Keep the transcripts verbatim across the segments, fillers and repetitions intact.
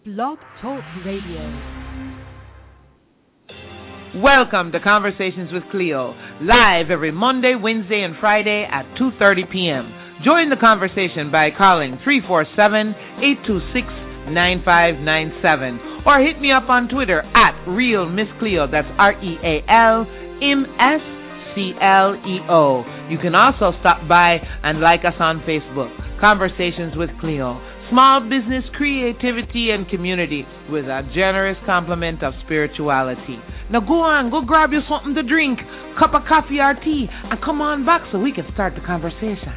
Blog Talk Radio. Welcome to Conversations with Cleo, live every Monday, Wednesday, and Friday at two thirty p.m. Join the conversation by calling three four seven, eight two six, nine five nine seven or hit me up on Twitter at Real Miss Cleo. That's R E A L M S C L E O. You can also stop by and like us on Facebook. Conversations with Cleo. Small business, creativity, and community with a generous complement of spirituality. Now go on, go grab you something to drink, cup of coffee or tea, and come on back so we can start the conversation.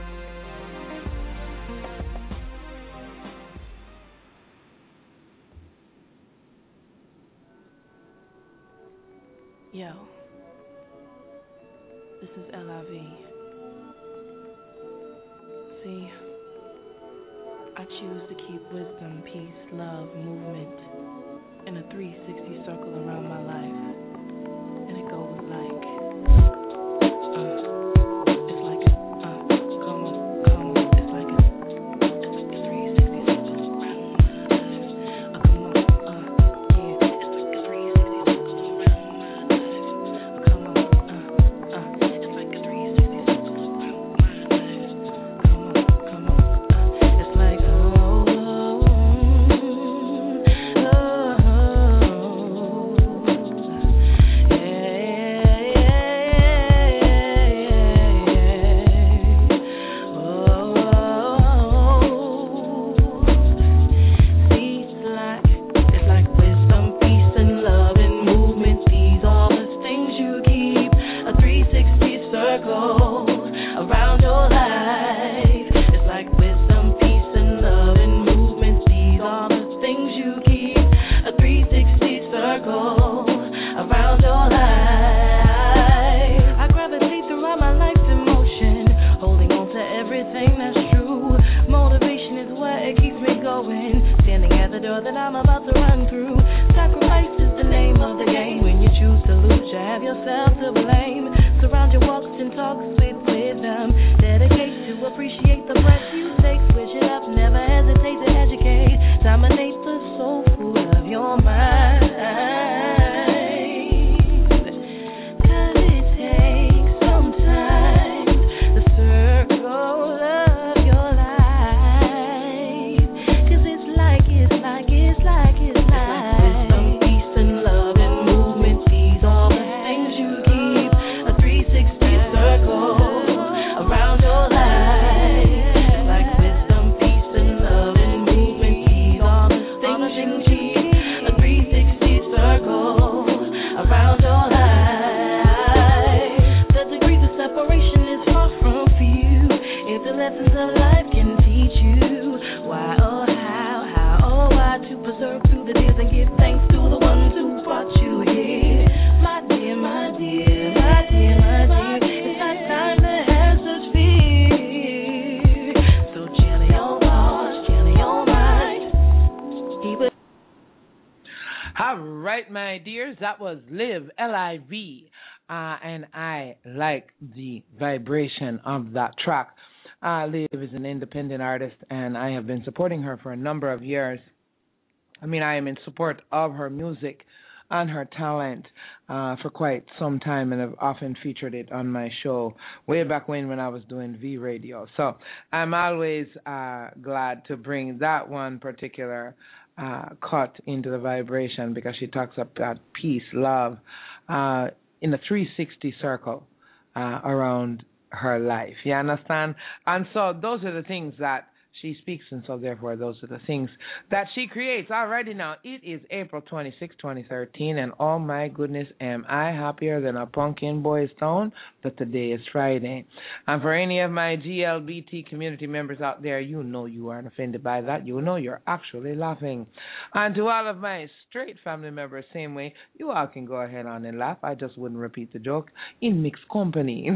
Yo, this is L I V. See, I choose to keep wisdom, peace, love, movement in a three sixty circle around my life. And it goes like, uh, it's like, uh, come on, come on, it's like a, it's like a three sixty circle around my life. Uh, come on, uh, yeah, it's like a three sixty circle around my life. Uh, come on, uh, uh, it's like a three sixty circle around my life. Come on, come on, uh, it's like, that was Live, L I V, uh, and I like the vibration of that track. Uh, Liv is an independent artist, and I have been supporting her for a number of years. I mean, I am in support of her music and her talent uh, for quite some time, and have often featured it on my show way back when when I was doing V Radio. So I'm always uh, glad to bring that one particular uh, cut into the vibration, because she talks about peace, love, uh, in a three sixty circle uh, around her life. You understand? And so those are the things that she speaks, and so therefore those are the things that she creates. Alrighty now, it is April twenty-sixth, twenty thirteen, and oh my goodness, am I happier than a pumpkin boy stone that today is Friday. And for any of my G L B T community members out there, you know you aren't offended by that. You know you're actually laughing. And to all of my straight family members, same way, you all can go ahead on and laugh. I just wouldn't repeat the joke in mixed company.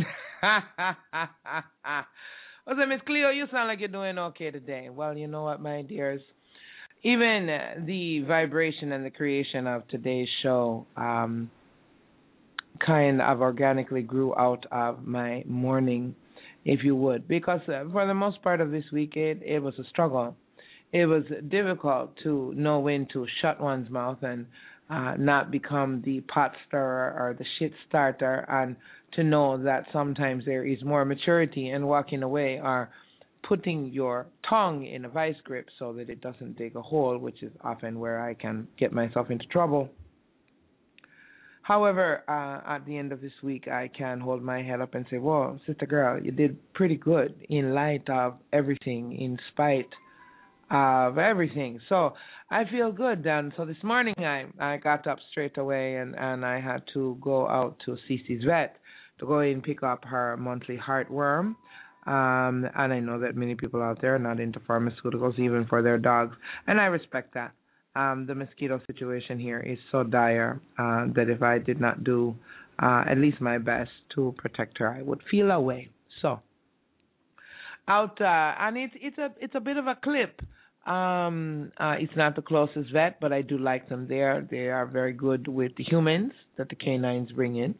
What's up, Miss Cleo? You sound like you're doing okay today. Well, you know what, my dears? Even uh, the vibration and the creation of today's show um, kind of organically grew out of my morning, if you would, because uh, for the most part of this week, it, it was a struggle. it was difficult to know when to shut one's mouth and uh, not become the pot stirrer or the shit starter, and to know that sometimes there is more maturity in walking away or putting your tongue in a vice grip so that it doesn't dig a hole, which is often where I can get myself into trouble. However, uh, at the end of this week, I can hold my head up and say, "Whoa, sister girl, you did pretty good in light of everything, in spite of everything." So I feel good. And so this morning, I, I got up straight away and, and I had to go out to Cece's vet to go and pick up her monthly heartworm. Um, and I know that many people out there are not into pharmaceuticals, even for their dogs, and I respect that. Um, the mosquito situation here is so dire uh, that if I did not do uh, at least my best to protect her, I would feel away. So out, uh, and it's it's a it's a bit of a clip. Um, uh, it's not the closest vet, but I do like them there. They are very good with the humans that the canines bring in.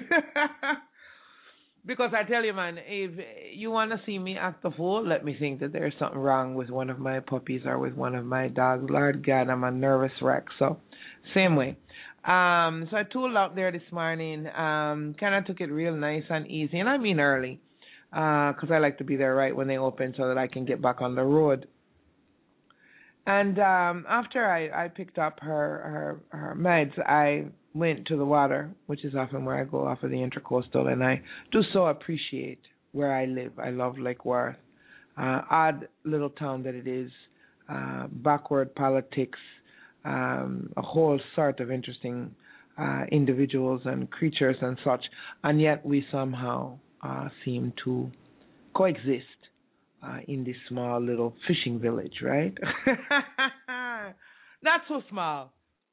Because I tell you, man, if you want to see me act a fool, let me think that there's something wrong with one of my puppies or with one of my dogs. Lord God, I'm a nervous wreck. So, same way. Um, so I tooled out there this morning. Um, kind of took it real nice and easy, and I mean early, because uh, I like to be there right when they open so that I can get back on the road. And um, after I, I picked up her, her her meds, I went to the water, which is often where I go off of the Intercoastal, and I do so appreciate where I live. I love Lake Worth, uh, odd little town that it is, uh, backward politics, um, a whole sort of interesting uh, individuals and creatures and such, and yet we somehow uh, seem to coexist. Uh, in this small little fishing village, right? Not so small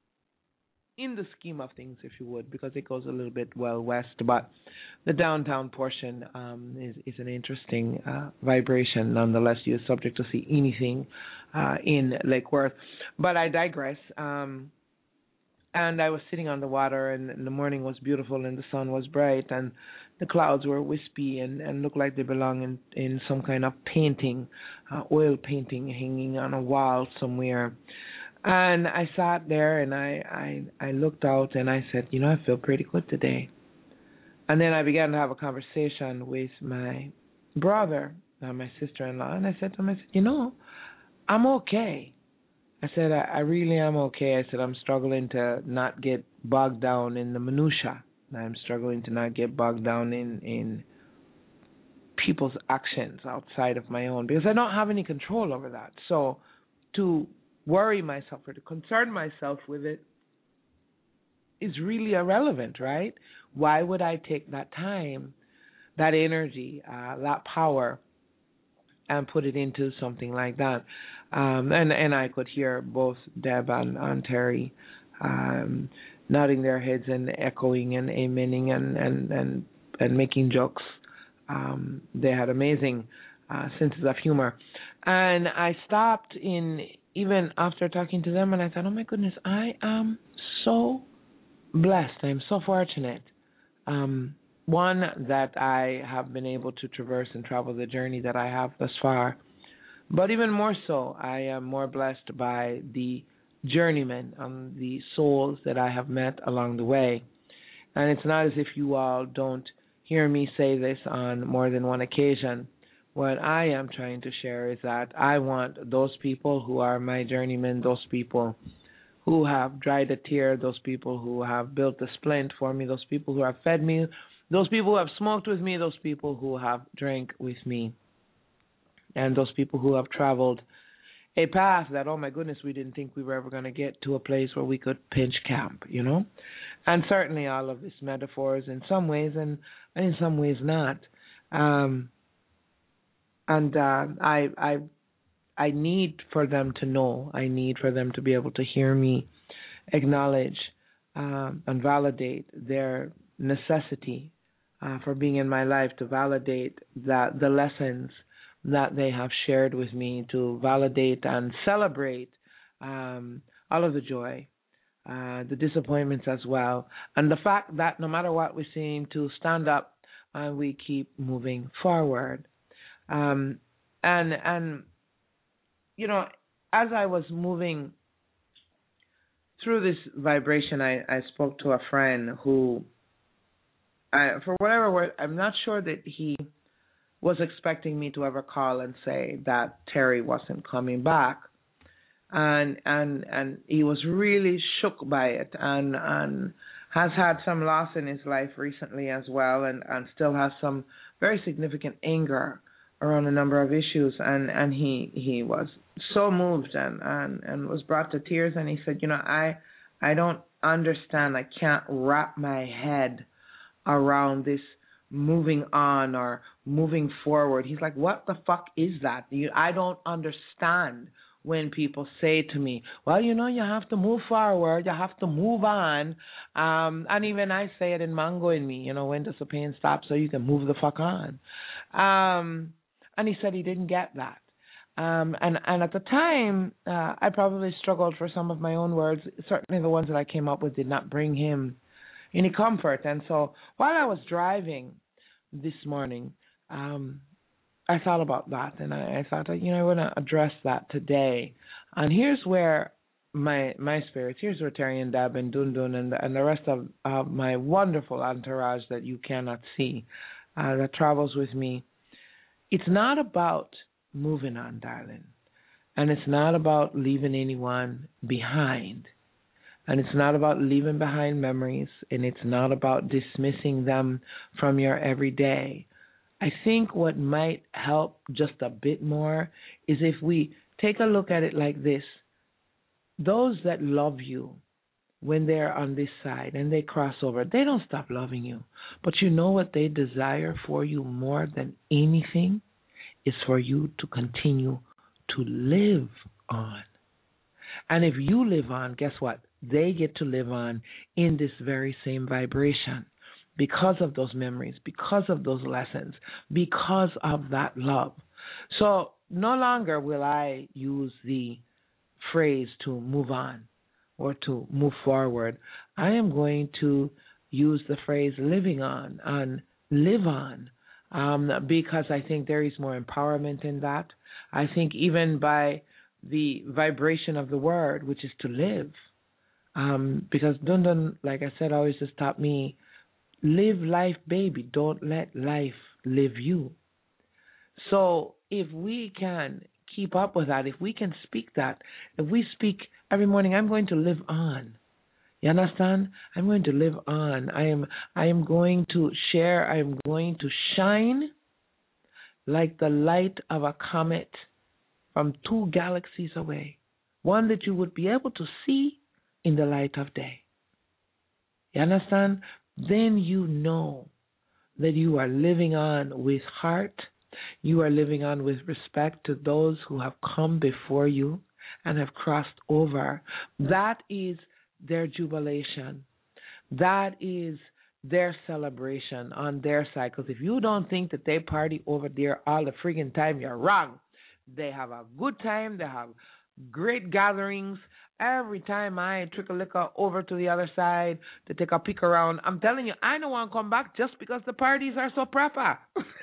in the scheme of things, if you would, because it goes a little bit well west. But the downtown portion um, is, is an interesting uh, vibration. Nonetheless, you're subject to see anything uh, in Lake Worth. But I digress. Um, and I was sitting on the water, and the morning was beautiful, and the sun was bright, and the clouds were wispy and, and looked like they belonged in, in some kind of painting, uh, oil painting hanging on a wall somewhere. And I sat there and I, I, I looked out and I said, you know, I feel pretty good today. And then I began to have a conversation with my brother and my sister-in-law. And I said to him, I said, you know, I'm okay. I said, I, I really am okay. I said, I'm struggling to not get bogged down in the minutia. I'm struggling to not get bogged down in, in people's actions outside of my own, because I don't have any control over that. So to worry myself or to concern myself with it is really irrelevant, right? Why would I take that time, that energy, uh, that power, and put it into something like that? Um, and, and I could hear both Deb and, and Terry um, nodding their heads and echoing and amening and, and, and, and making jokes. Um, they had amazing uh, senses of humor. And I stopped in, even after talking to them, and I thought, oh my goodness, I am so blessed. I'm so fortunate. Um, one, that I have been able to traverse and travel the journey that I have thus far. But even more so, I am more blessed by the journeymen and the souls that I have met along the way. And it's not as if you all don't hear me say this on more than one occasion. What I am trying to share is that I want those people who are my journeymen, those people who have dried a tear, those people who have built a splint for me, those people who have fed me, those people who have smoked with me, those people who have drank with me, and those people who have traveled a path that, oh my goodness, we didn't think we were ever going to get to a place where we could pitch camp, you know? And certainly all of these metaphors in some ways and, and in some ways not. Um, and uh, I, I, I need for them to know, I need for them to be able to hear me acknowledge um, and validate their necessity uh, for being in my life, to validate that the lessons that they have shared with me, to validate and celebrate um, all of the joy, uh, the disappointments as well, and the fact that no matter what, we seem to stand up and we keep moving forward. Um, and, and, you know, as I was moving through this vibration, I, I spoke to a friend who, I, for whatever word, I'm not sure that he was expecting me to ever call and say that Terry wasn't coming back. And and and he was really shook by it, and and has had some loss in his life recently as well, and, and still has some very significant anger around a number of issues, and, and he he was so moved and, and, and was brought to tears, and he said, you know, I I don't understand, I can't wrap my head around this moving on or moving forward. He's like, what the fuck is that? You, I don't understand when people say to me, well, you know, you have to move forward, you have to move on. Um, and even I say it in Mango in me, you know, when does the pain stop so you can move the fuck on? Um, and he said he didn't get that. Um, and, and at the time, uh, I probably struggled for some of my own words. Certainly the ones that I came up with did not bring him any comfort. And so while I was driving this morning, um, I thought about that, and I, I thought, you know, I want to address that today. And here's where my my spirits, here's where Terry and Dab and Dun Dun and, and the rest of uh, my wonderful entourage that you cannot see, uh, that travels with me. It's not about moving on, darling, and it's not about leaving anyone behind, and it's not about leaving behind memories, and it's not about dismissing them from your everyday. I think what might help just a bit more is if we take a look at it like this. Those that love you when they're on this side and they cross over, they don't stop loving you. But you know what they desire for you more than anything is for you to continue to live on. And if you live on, guess what? They get to live on in this very same vibration. Because of those memories, because of those lessons, because of that love. So no longer will I use the phrase to move on or to move forward. I am going to use the phrase living on and live on, um, because I think there is more empowerment in that. I think even by the vibration of the word, which is to live, um, because Dun Dun, like I said, always just taught me, live life, baby. Don't let life live you. So if we can keep up with that, if we can speak that, if we speak every morning, I'm going to live on. You understand? I'm going to live on. I am I am going to share. I am going to shine like the light of a comet from two galaxies away, one that you would be able to see in the light of day. You understand? Then you know that you are living on with heart. You are living on with respect to those who have come before you and have crossed over. That is their jubilation. That is their celebration on their side. Because if you don't think that they party over there all the friggin' time, you're wrong. They have a good time. They have great gatherings. Every time I trickle liquor over to the other side to take a peek around, I'm telling you, I don't want to come back just because the parties are so proper.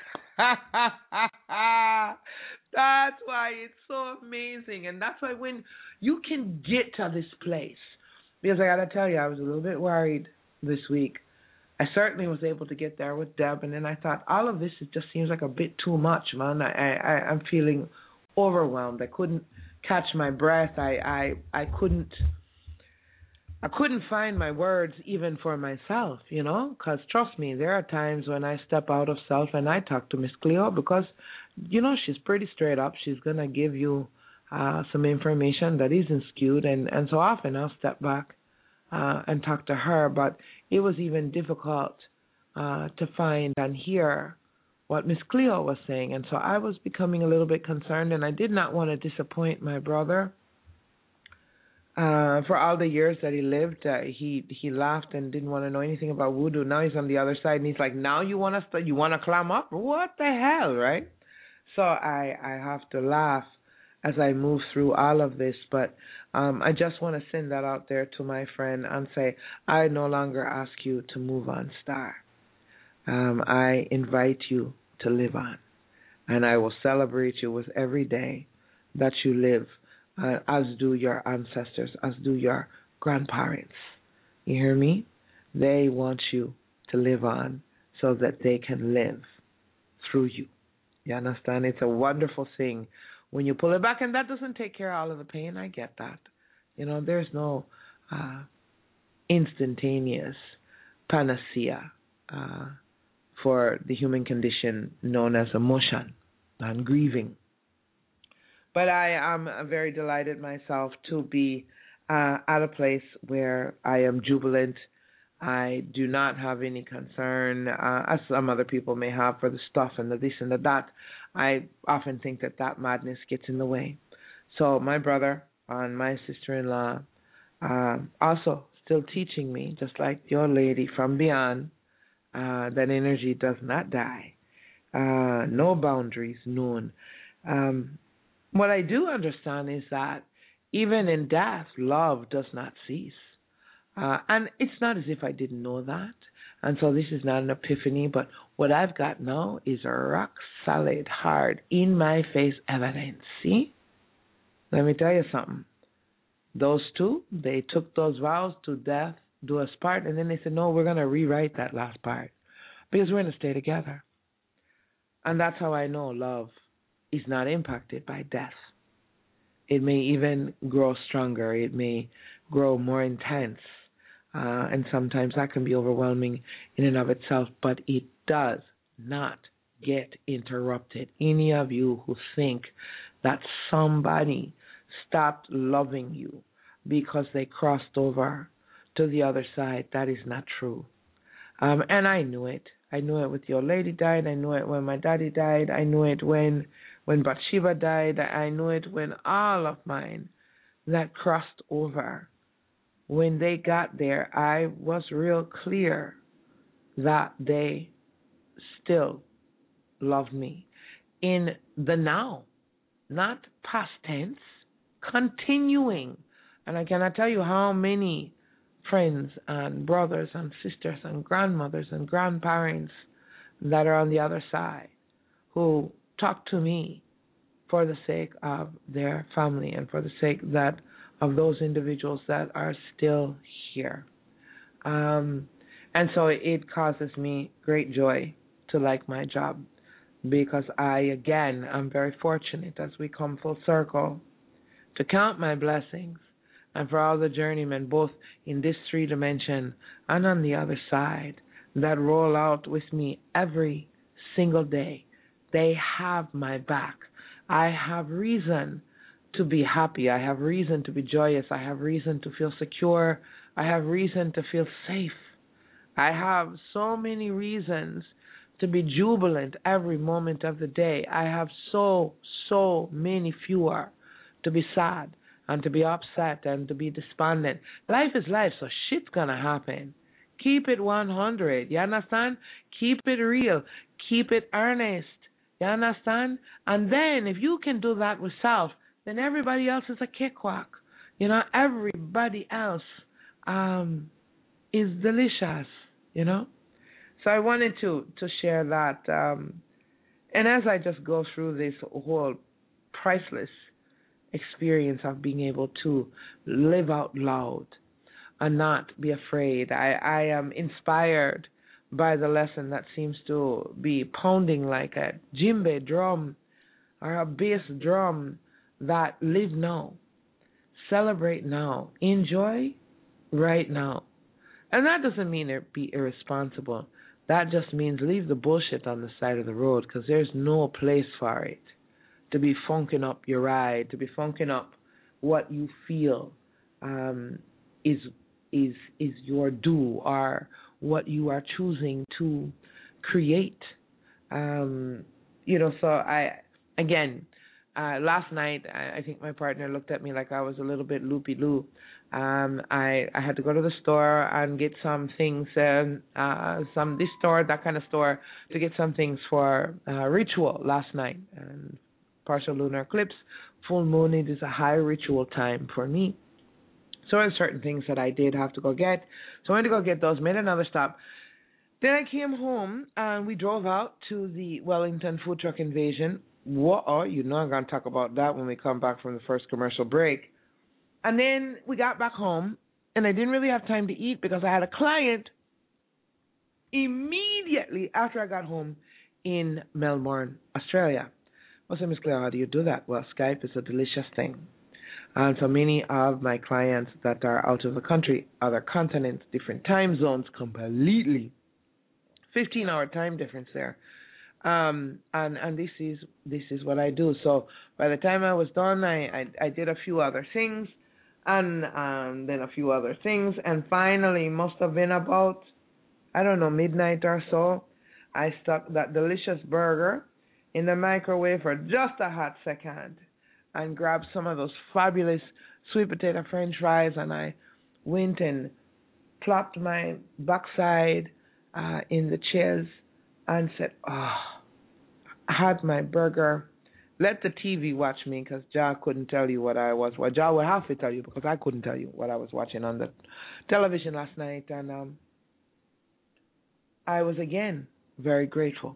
That's why it's so amazing. And that's why when you can get to this place, because I got to tell you, I was a little bit worried this week. I certainly was able to get there with Deb, and then I thought, all of this it just seems like a bit too much, man. I, I, I'm feeling overwhelmed. I couldn't catch my breath. I, I, I couldn't, I couldn't find my words even for myself, you know. Because trust me, there are times when I step out of self and I talk to Miss Cleo because, you know, she's pretty straight up. She's gonna give you uh, some information that isn't skewed, and and so often I'll step back uh, and talk to her. But it was even difficult uh, to find and hear what Miss Cleo was saying. And so I was becoming a little bit concerned, and I did not want to disappoint my brother. Uh, for all the years that he lived, uh, he he laughed and didn't want to know anything about voodoo. Now he's on the other side, and he's like, now you want to st- you want to climb up? What the hell, right? So I, I have to laugh as I move through all of this, but um, I just want to send that out there to my friend and say, I no longer ask you to move on, Star. Um, I invite you to live on, and I will celebrate you with every day that you live uh, as do your ancestors, as do your grandparents. You hear me? They want you to live on so that they can live through you. You understand? It's a wonderful thing when you pull it back, and that doesn't take care of all of the pain. I get that. You know, there's no uh, instantaneous panacea uh, for the human condition known as emotion and grieving. But I am very delighted myself to be uh, at a place where I am jubilant. I do not have any concern, uh, as some other people may have, for the stuff and the this and the that. I often think that that madness gets in the way. So my brother and my sister-in-law uh, also still teaching me, just like your lady from beyond, uh, that energy does not die. Uh, no boundaries known. Um, what I do understand is that even in death, love does not cease. Uh, and it's not as if I didn't know that. And so this is not an epiphany, but what I've got now is a rock solid, hard, in my face evidence. See? Let me tell you something. Those two, they took those vows to death, do us part, and then they said, no, we're going to rewrite that last part because we're going to stay together. And that's how I know love is not impacted by death. It may even grow stronger. It may grow more intense. Uh, and sometimes that can be overwhelming in and of itself, but it does not get interrupted. Any of you who think that somebody stopped loving you because they crossed over to the other side, that is not true. Um, and I knew it. I knew it with your lady died. I knew it when my daddy died. I knew it when when Bathsheba died. I knew it when all of mine that crossed over. When they got there, I was real clear that they still loved me in the now, not past tense, continuing. And I cannot tell you how many friends and brothers and sisters and grandmothers and grandparents that are on the other side who talk to me for the sake of their family and for the sake that of those individuals that are still here. Um, and so it causes me great joy to like my job because I, again, am very fortunate as we come full circle to count my blessings and for all the journeymen, both in this three dimension and on the other side, that roll out with me every single day. They have my back. I have reason to be happy. I have reason to be joyous. I have reason to feel secure. I have reason to feel safe. I have so many reasons to be jubilant every moment of the day. I have so, so many fewer to be sad and to be upset and to be despondent. Life is life, so shit's gonna happen. Keep it one hundred. You understand? Keep it real. Keep it earnest. You understand? And then if you can do that with self, then everybody else is a cakewalk. You know, everybody else um, is delicious, you know. So I wanted to, to share that. Um, and as I just go through this whole priceless experience of being able to live out loud and not be afraid, I, I am inspired by the lesson that seems to be pounding like a djembe drum or a bass drum, that live now, celebrate now, enjoy right now. And that doesn't mean it be irresponsible. That just means leave the bullshit on the side of the road because there's no place for it. To be funking up your ride, to be funking up what you feel um, is is is your due or what you are choosing to create. Um, you know, so I, again, Uh, last night, I, I think my partner looked at me like I was a little bit loopy-loo. Um, I, I had to go to the store and get some things, um, uh, some this store, that kind of store, to get some things for uh, ritual last night. And partial lunar eclipse, full moon, it is a high ritual time for me. So there are certain things that I did have to go get. So I went to go get those, made another stop. Then I came home and we drove out to the Wellington Food Truck Invasion. Whoa, you know I'm going to talk about that when we come back from the first commercial break. And then we got back home, and I didn't really have time to eat because I had a client immediately after I got home in Melbourne, Australia. I said, Miss Claire, how do you do that? Well, Skype is a delicious thing. And so many of my clients that are out of the country, other continents, different time zones, completely fifteen-hour time difference there. Um, and and this is this is what I do. So by the time I was done, I I, I did a few other things, and um, then a few other things, and finally, must have been about, I don't know, midnight or so, I stuck that delicious burger in the microwave for just a hot second, and grabbed some of those fabulous sweet potato French fries, and I went and plopped my backside uh, in the chairs and said, oh, I had my burger. Let the T V watch me because Ja couldn't tell you what I was. Well, Ja will have to tell you because I couldn't tell you what I was watching on the television last night. And um, I was, again, very grateful,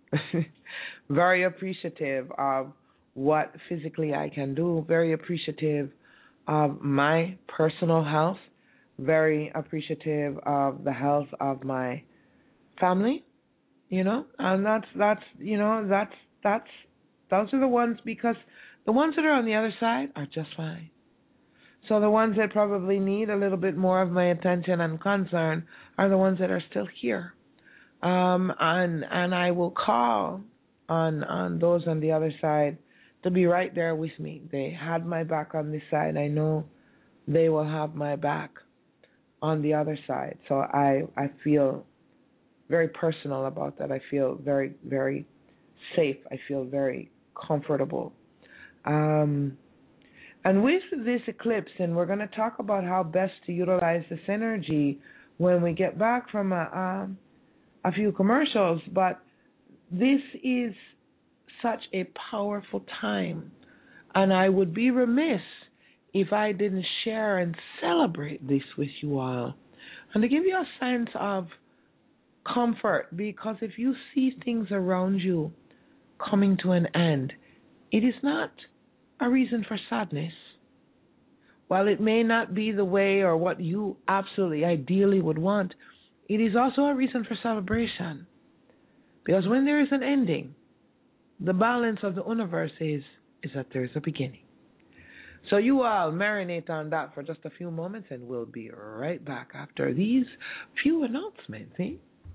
very appreciative of what physically I can do, very appreciative of my personal health, very appreciative of the health of my family. You know, and that's, that's, you know, that's, that's, those are the ones, because the ones that are on the other side are just fine. So the ones that probably need a little bit more of my attention and concern are the ones that are still here. Um, and, and I will call on, on those on the other side to be right there with me. They had my back on this side. I know they will have my back on the other side. So I, I feel very personal about that. I feel very, very safe. I feel very comfortable. Um, and with this eclipse, and we're going to talk about how best to utilize this energy when we get back from a, um, a few commercials, but this is such a powerful time, and I would be remiss if I didn't share and celebrate this with you all, and to give you a sense of comfort, because if you see things around you coming to an end, it is not a reason for sadness. While it may not be the way or what you absolutely ideally would want, it is also a reason for celebration. Because when there is an ending, the balance of the universe is, is that there is a beginning. So you all marinate on that for just a few moments, and we'll be right back after these few announcements, eh?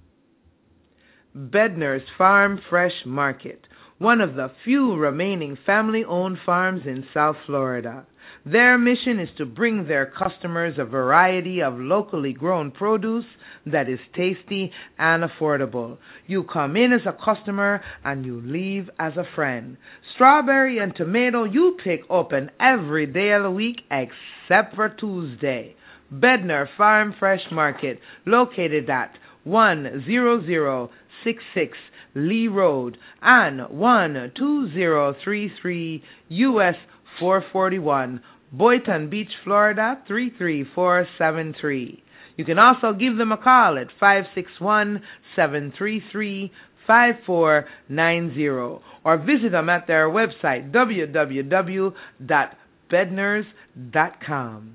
Bedner's Farm Fresh Market, one of the few remaining family-owned farms in South Florida. Their mission is to bring their customers a variety of locally grown produce that is tasty and affordable. You come in as a customer and you leave as a friend. Strawberry and tomato you pick open every day of the week except for Tuesday. Bedner Farm Fresh Market, located at one hundred sixty-six Lee Road and one two zero three three U S four forty-one, Boynton Beach, Florida three three four seven three. You can also give them a call at five six one, seven three three, five four nine zero or visit them at their website w w w dot bedners dot com.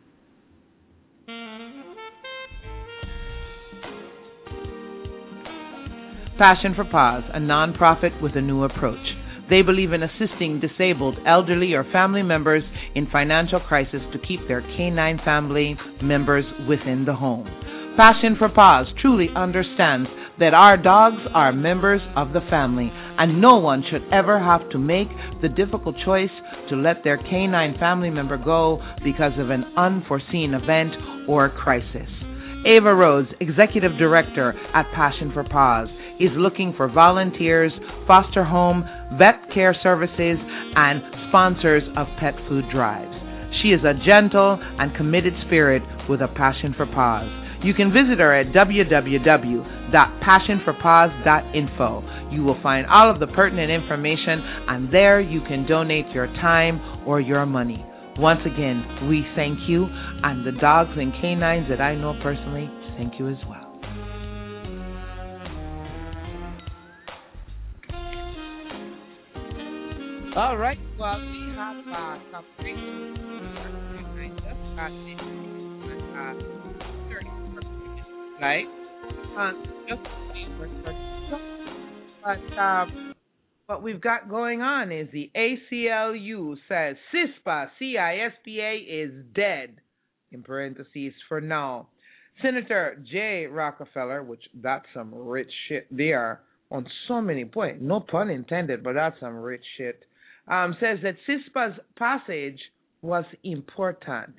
Passion for Paws, a non-profit with a new approach. They believe in assisting disabled, elderly, or family members in financial crisis to keep their canine family members within the home. Passion for Paws truly understands that our dogs are members of the family, and no one should ever have to make the difficult choice to let their canine family member go because of an unforeseen event or crisis. Ava Rhodes, Executive Director at Passion for Paws, is looking for volunteers, foster home, vet care services, and sponsors of pet food drives. She is a gentle and committed spirit with a passion for paws. You can visit her at w w w dot passion for paws dot info. You will find all of the pertinent information, and there you can donate your time or your money. Once again, we thank you, and the dogs and canines that I know personally thank you as well. All right. Well, we have uh, some great news. I just got it. Uh, thirty right? Uh, just but um, what we've got going on is the A C L U says CISPA, C I S P A, is dead, in parentheses, for now. Senator Jay Rockefeller, which that's some rich shit there on so many points, no pun intended, but that's some rich shit, um, says that CISPA's passage was important.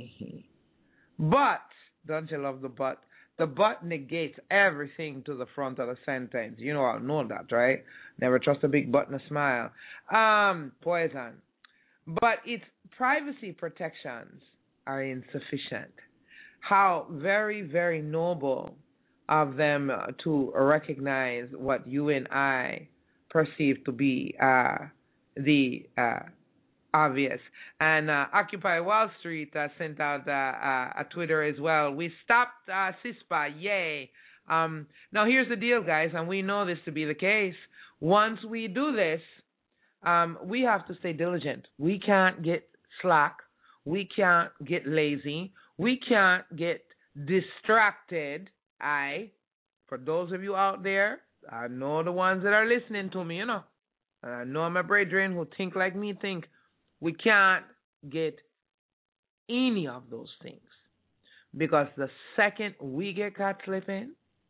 But, don't you love the but? The but negates everything to the front of the sentence. You know, I know that, right? Never trust a big butt and a smile. Um, poison. But its privacy protections are insufficient. How very, very noble of them uh, to recognize what you and I perceive to be uh, the uh, obvious. And uh, Occupy Wall Street uh, sent out uh, uh, a Twitter as well. We stopped uh, CISPA, yay. Um, now here's the deal, guys, and we know this to be the case. Once we do this, um, we have to stay diligent. We can't get slack. We can't get lazy. We can't get distracted. I, for those of you out there, I know the ones that are listening to me, you know. I know my brethren who think like me think. We can't get any of those things. Because the second we get caught slipping,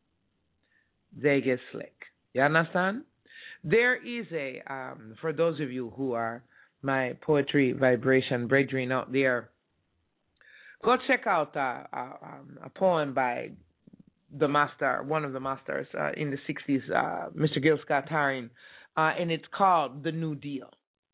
they get slick. You understand? There is a, um, for those of you who are my poetry vibration brethren out there, go check out uh, uh, um, a poem by the master, one of the masters uh, in the sixties, uh, Mister Gil Scott-Heron, uh, and it's called The New Deal.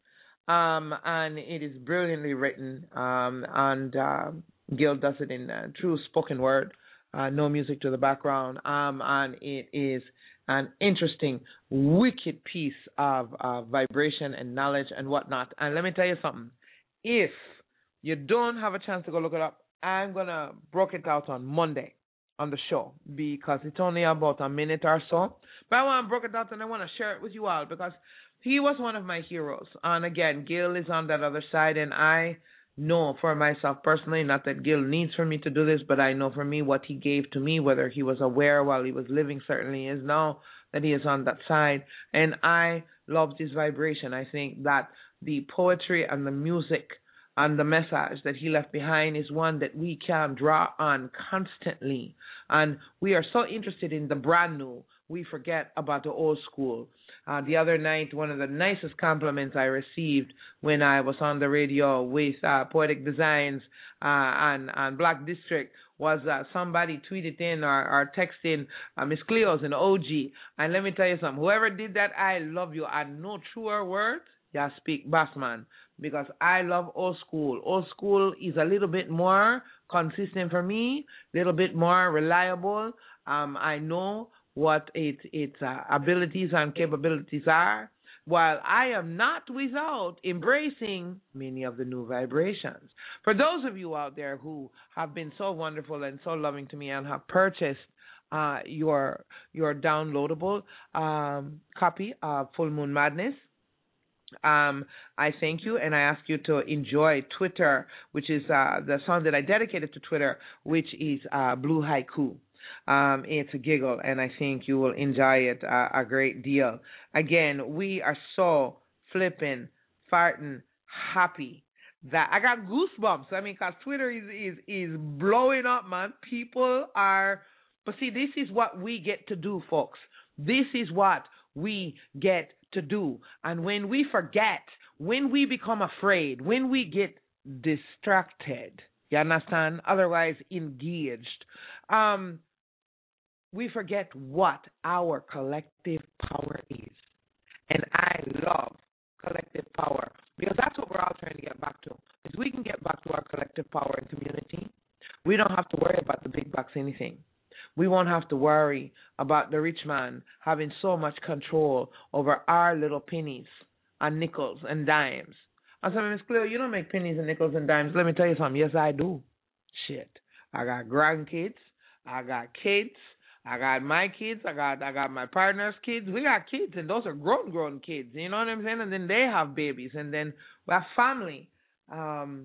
Um, and it is brilliantly written, um, and uh, Gil does it in uh, true spoken word, uh, no music to the background, um, and it is an interesting, wicked piece of uh, vibration and knowledge and whatnot. And let me tell you something. If you don't have a chance to go look it up, I'm going to broke it out on Monday on the show because it's only about a minute or so. But I want to broke it out and I want to share it with you all because he was one of my heroes. And again, Gil is on that other side, and I know for myself personally, not that Gil needs for me to do this, but I know for me what he gave to me, whether he was aware while he was living, certainly is now that he is on that side. And I loved his vibration. I think that the poetry and the music and the message that he left behind is one that we can draw on constantly. And we are so interested in the brand new, we forget about the old school. Uh, the other night, one of the nicest compliments I received when I was on the radio with uh, Poetic Designs uh, and, and Black District was uh, somebody tweeted in or, or texted uh, Miss Cleo's an O G. And let me tell you something, whoever did that, I love you. And no truer words, yeah, speak Bassman, because I love old school. Old school is a little bit more consistent for me, a little bit more reliable. Um, I know what its its uh, abilities and capabilities are, while I am not without embracing many of the new vibrations. For those of you out there who have been so wonderful and so loving to me and have purchased uh, your your downloadable um, copy of Full Moon Madness, Um, I thank you, and I ask you to enjoy Twitter, which is uh, the song that I dedicated to Twitter, which is uh, Blue Haiku. Um, it's a giggle, and I think you will enjoy it uh, a great deal. Again, we are so flipping, farting, happy that I got goosebumps. I mean, because Twitter is, is, is blowing up, man. People are, but see, this is what we get to do, folks. This is what we get to do. And when we forget, when we become afraid, when we get distracted, you understand? Otherwise engaged, um, we forget what our collective power is. And I love collective power because that's what we're all trying to get back to. Is we can get back to our collective power and community. We don't have to worry about the big bucks anything. We won't have to worry about the rich man having so much control over our little pennies and nickels and dimes. I said, Miss Cleo, you don't make pennies and nickels and dimes. Let me tell you something. Yes, I do. Shit. I got grandkids. I got kids. I got my kids. I got I got my partner's kids. We got kids, and those are grown grown kids. You know what I'm saying? And then they have babies, and then we have family. Um,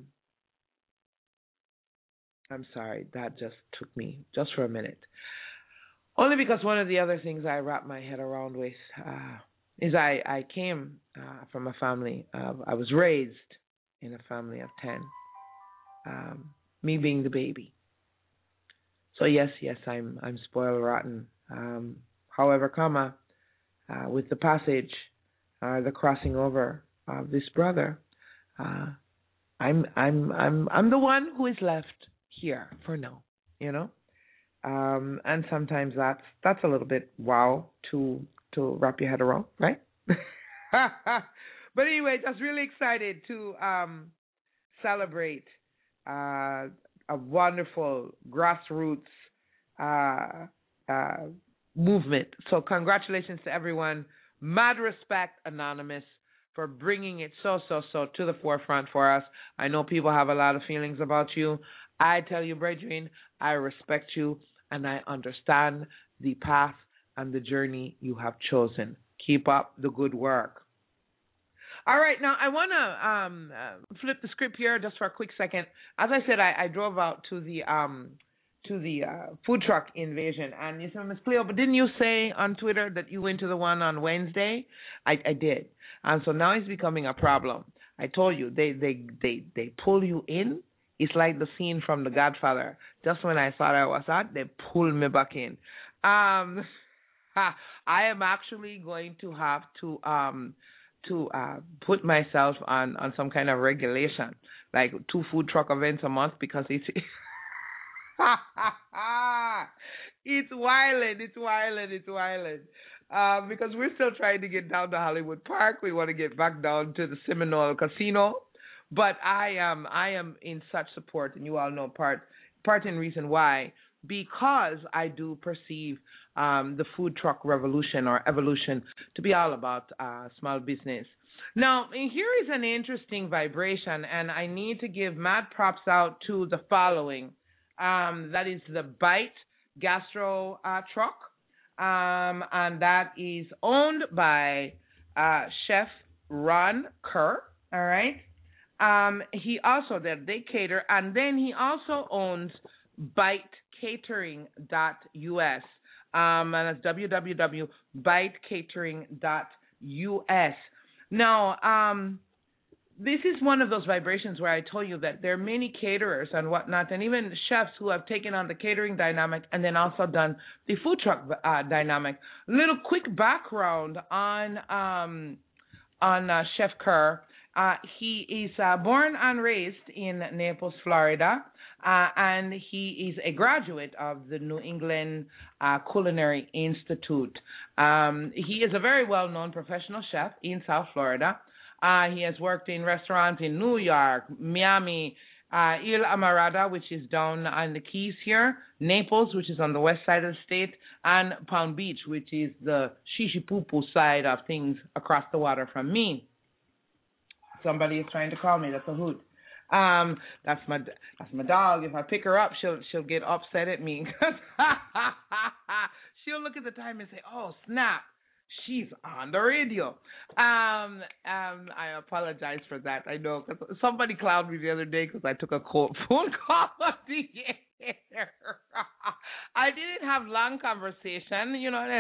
I'm sorry, that just took me just for a minute. Only because one of the other things I wrap my head around with uh, is I I came uh, from a family. Of, I was raised in a family of ten. Um, me being the baby. So yes, yes, I'm I'm spoiled rotten. Um, however, comma uh, with the passage, uh, the crossing over of this brother, uh, I'm I'm I'm I'm the one who is left here for now. You know, um, and sometimes that's that's a little bit wow to to wrap your head around, right? But anyway, just really excited to um, celebrate uh, a wonderful grassroots uh, uh, movement. So congratulations to everyone. Mad respect, Anonymous, for bringing it so, so, so to the forefront for us. I know people have a lot of feelings about you. I tell you, brethren, I respect you and I understand the path and the journey you have chosen. Keep up the good work. All right, now I want to um, uh, flip the script here just for a quick second. As I said, I, I drove out to the um, to the uh, food truck invasion, and you said, Miss Cleo, but didn't you say on Twitter that you went to the one on Wednesday? I, I did, and so now it's becoming a problem. I told you they they they they pull you in. It's like the scene from The Godfather. Just when I thought I was out, they pulled me back in. Um, I am actually going to have to um. to uh, put myself on, on some kind of regulation, like two food truck events a month, because it's it's wild, it's wild, it's wild. Uh, because we're still trying to get down to Hollywood Park. We want to get back down to the Seminole Casino, but I am I am in such support, and you all know part part and reason why, because I do perceive um, the food truck revolution or evolution to be all about uh, small business. Now, here is an interesting vibration, and I need to give mad props out to the following. Um, that is the Bite Gastro uh, Truck, um, and that is owned by uh, Chef Ron Kerr, all right? Um, he also, they, they cater, and then he also owns bite catering dot U S, um, and that's w w w dot bite catering dot U S. Now, um, this is one of those vibrations where I told you that there are many caterers and whatnot, and even chefs who have taken on the catering dynamic and then also done the food truck uh, dynamic. A little quick background on um, on uh, Chef Kerr. Uh, he is uh, born and raised in Naples, Florida, uh, and he is a graduate of the New England uh, Culinary Institute. Um, he is a very well-known professional chef in South Florida. Uh, he has worked in restaurants in New York, Miami, uh, Il Amarada, which is down on the Keys here, Naples, which is on the west side of the state, and Palm Beach, which is the Shishipupu side of things across the water from me. Somebody is trying to call me. That's a hoot. Um, that's my that's my dog. If I pick her up, she'll she'll get upset at me. She'll look at the time and say, "Oh snap, she's on the radio." Um, um, I apologize for that. I know, cause somebody clowned me the other day because I took a cold phone call on the air. I didn't have long conversation, you know.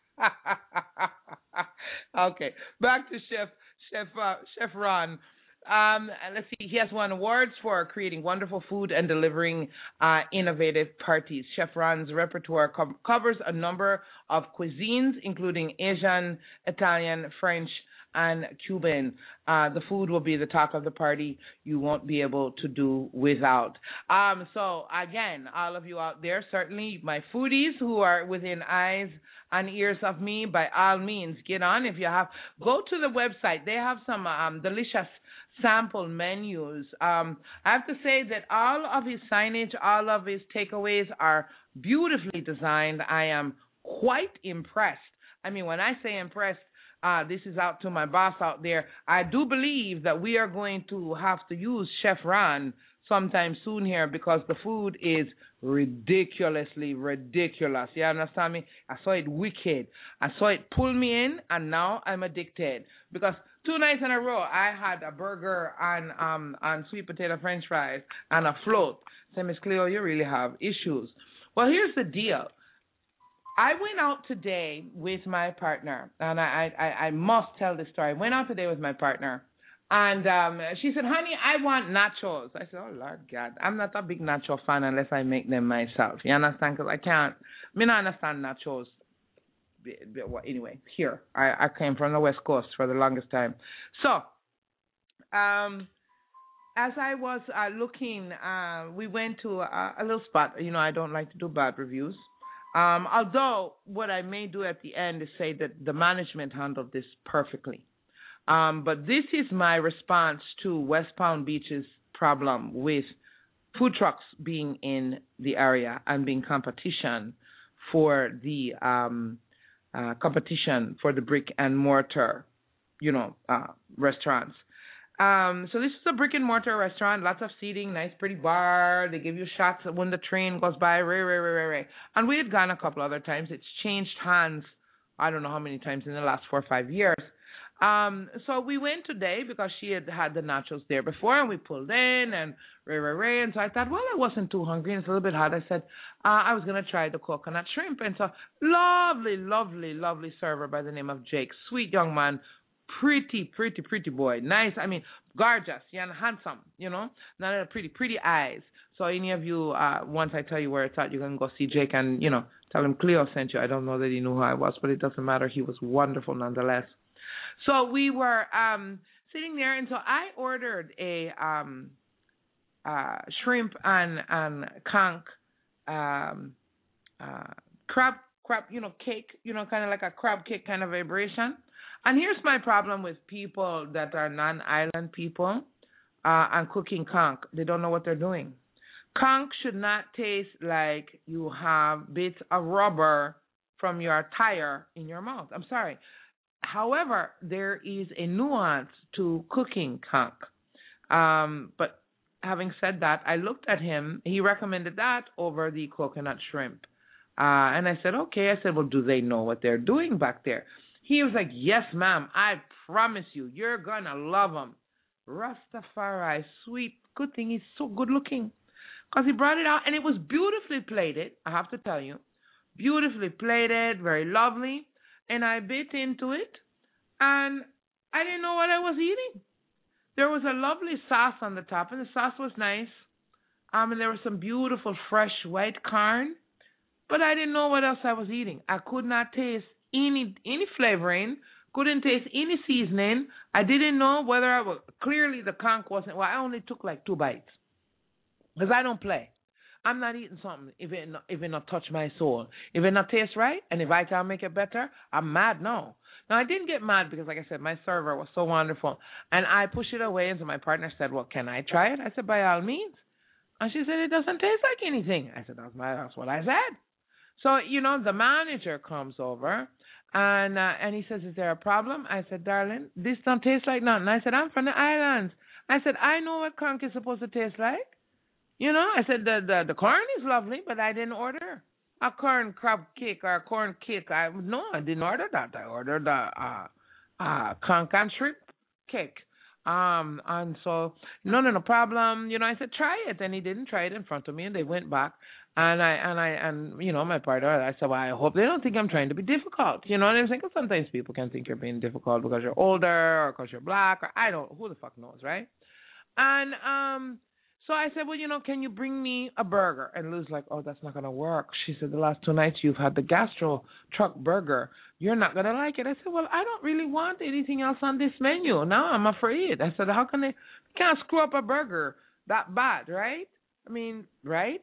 Okay, back to Chef. Chef uh, Chef Ron. Um, let's see. He has won awards for creating wonderful food and delivering uh, innovative parties. Chef Ron's repertoire co- covers a number of cuisines, including Asian, Italian, French, and Cuban. Uh, the food will be the talk of the party. You won't be able to do without. Um, so again, all of you out there, certainly my foodies who are within eyes and ears of me, by all means, get on. If you have, go to the website. They have some um, delicious sample menus. Um, I have to say that all of his signage, all of his takeaways are beautifully designed. I am quite impressed. I mean, when I say impressed, uh, this is out to my boss out there. I do believe that we are going to have to use Chef Ron sometime soon here because the food is ridiculously ridiculous. You understand me? I saw it wicked. I saw it pull me in, and now I'm addicted because two nights in a row I had a burger and um and sweet potato French fries and a float. So Miss Cleo, you really have issues. Well, here's the deal. I went out today with my partner, and I I, I must tell this story. I went out today with my partner. And um, she said, honey, I want nachos. I said, oh, Lord God, I'm not a big nacho fan unless I make them myself. You understand? Because I can't, I mean, I understand nachos. Anyway, here, I, I came from the West Coast for the longest time. So, um, as I was uh, looking, uh, we went to a, a little spot. You know, I don't like to do bad reviews. Um, although what I may do at the end is say that the management handled this perfectly. Um, but this is my response to West Palm Beach's problem with food trucks being in the area and being competition for the um, uh, competition for the brick and mortar, you know, uh, restaurants. Um, so this is a brick and mortar restaurant, lots of seating, nice pretty bar. They give you shots when the train goes by, ray, ray, ray, ray, ray. And we had gone a couple other times. It's changed hands, I don't know how many times in the last four or five years. Um, so we went today because she had had the nachos there before, and we pulled in and ray, ray, ray. And so I thought, well, I wasn't too hungry. And it's a little bit hot. I said, uh, I was going to try the coconut shrimp. And so lovely, lovely, lovely server by the name of Jake. Sweet young man. Pretty, pretty, pretty boy. Nice. I mean, gorgeous. Yeah, and handsome, you know. Not a pretty, pretty eyes. So any of you, uh, once I tell you where it's at, you can go see Jake and, you know, tell him Cleo sent you. I don't know that he knew who I was, but it doesn't matter. He was wonderful nonetheless. So we were um, sitting there, and so I ordered a um, uh, shrimp and, and conch um, uh, crab, crab, you know, cake, you know, kind of like a crab cake kind of vibration. And here's my problem with people that are non-island people uh, and cooking conch. They don't know what they're doing. Conch should not taste like you have bits of rubber from your tire in your mouth. I'm sorry. However, there is a nuance to cooking conch. Um, but having said that, I looked at him. He recommended that over the coconut shrimp. Uh, and I said, okay. I said, well, do they know what they're doing back there? He was like, yes, ma'am. I promise you, you're going to love them. Rastafari, sweet, good thing. He's so good looking. Because he brought it out, and it was beautifully plated, I have to tell you. Beautifully plated, very lovely. And I bit into it, and I didn't know what I was eating. There was a lovely sauce on the top, and the sauce was nice. Um, and there was some beautiful fresh white corn, but I didn't know what else I was eating. I could not taste any any flavoring, couldn't taste any seasoning. I didn't know whether I was, clearly the conch wasn't, well, I only took like two bites, because I don't play. I'm not eating something if it not, if it not touch my soul. If it not taste right, and if I can't make it better, I'm mad. No. Now, I didn't get mad because, like I said, my server was so wonderful. And I pushed it away, and so my partner said, well, can I try it? I said, by all means. And she said, it doesn't taste like anything. I said, that's, my, that's what I said. So, you know, the manager comes over, and uh, and he says, is there a problem? I said, darling, this don't taste like nothing. I said, I'm from the islands. I said, I know what conch is supposed to taste like. You know, I said, the, the the corn is lovely, but I didn't order a corn crab cake or a corn cake. I No, I didn't order that. I ordered a, a, a conch and shrimp cake. Um, and so, no, no, no problem. You know, I said, try it. And he didn't try it in front of me, and they went back. And I, and I, and, you know, my partner, I said, well, I hope they don't think I'm trying to be difficult. You know what I'm saying? Because sometimes people can think you're being difficult because you're older or because you're black, or I don't, who the fuck knows, right? And, um, so I said, well, you know, can you bring me a burger? And Lou's like, oh, that's not going to work. She said, the last two nights you've had the gastro truck burger. You're not going to like it. I said, well, I don't really want anything else on this menu. Now I'm afraid. I said, how can they, they can't screw up a burger that bad, right? I mean, right?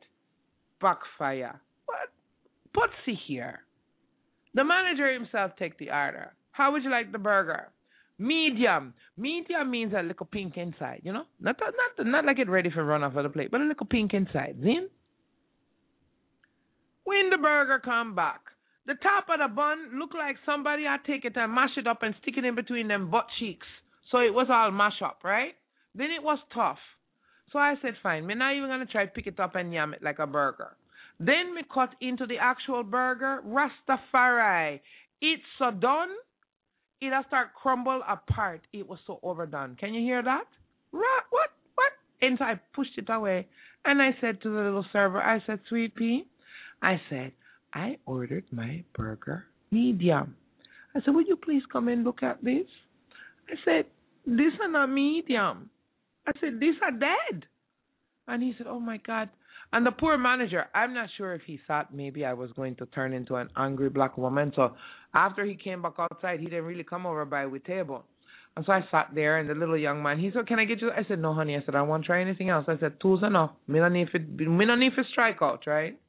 Backfire. What? But see here. The manager himself take the order. How would you like the burger? Medium. Medium means a little pink inside, you know? Not not not like it ready for run off of the plate, but a little pink inside. Then, when the burger come back, the top of the bun look like somebody I take it and mash it up and stick it in between them butt cheeks. So it was all mash up, right? Then it was tough. So I said, fine. Me not even gonna try to pick it up and yam it like a burger. Then me cut into the actual burger. Rastafari. It's so done. It'll start crumble apart. It was so overdone. Can you hear that? Ra- what? What? And so I pushed it away. And I said to the little server, I said, Sweet Pea, I said, I ordered my burger medium. I said, would you please come and look at this? I said, this are not medium. I said, these are dead. And he said, oh, my God. And the poor manager, I'm not sure if he thought maybe I was going to turn into an angry black woman. So after he came back outside, he didn't really come over by the table. And so I sat there, and the little young man, he said, can I get you? I said, no, honey. I said, I won't try anything else. I said, two's enough. Me no need for, me no need for strike out, right?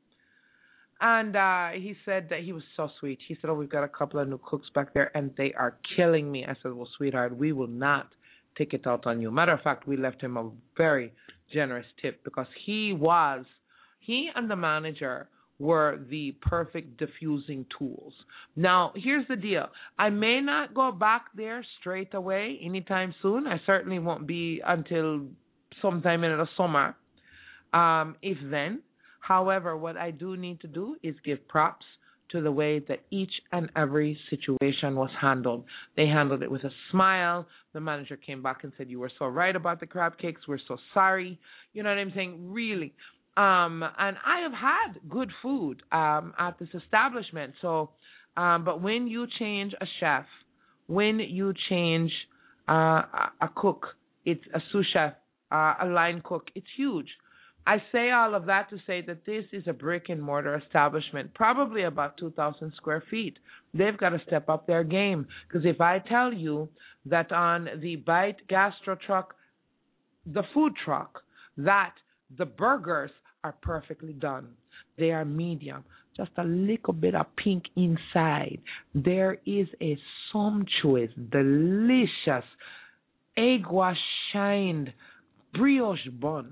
And uh, he said that he was so sweet. He said, oh, we've got a couple of new cooks back there, and they are killing me. I said, well, sweetheart, we will not take it out on you. Matter of fact, we left him a very generous tip because he was, he and the manager were the perfect diffusing tools. Now, here's the deal. I may not go back there straight away anytime soon. I certainly won't be until sometime in the summer, um, if then. However, what I do need to do is give props to the way that each and every situation was handled. They handled it with a smile. The manager came back and said, you were so right about the crab cakes. We're so sorry. You know what I'm saying? Really. Um, and I have had good food um, at this establishment. So, um, but when you change a chef, when you change uh, a, a cook, it's a sous chef, uh, a line cook, it's huge. I say all of that to say that this is a brick and mortar establishment, probably about two thousand square feet. They've got to step up their game. Because if I tell you that on the Bite Gastro truck, the food truck, that the burgers are perfectly done. They are medium, just a little bit of pink inside. There is a sumptuous, delicious, egg wash shined brioche bun